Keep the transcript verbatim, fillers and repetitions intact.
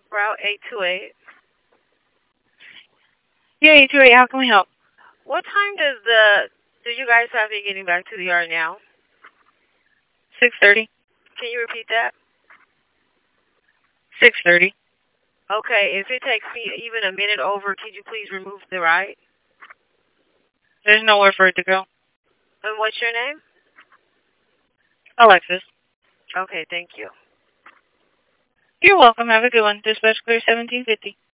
Route eight two eight. Yeah, eight two eight, how can we help? What time does the, do you guys have me getting back to the yard now? six thirty. Can you repeat that? six thirty. Okay, if it takes me even a minute over, could you please remove the right? There's nowhere for it to go. And what's your name? Alexis. Okay, thank you. You're welcome. Have a good one. Dispatch clear seventeen fifty.